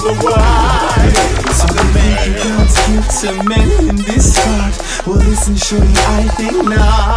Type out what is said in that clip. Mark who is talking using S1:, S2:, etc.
S1: the why. So the man you can't give to men in this part. Well listen, shorty, I think not.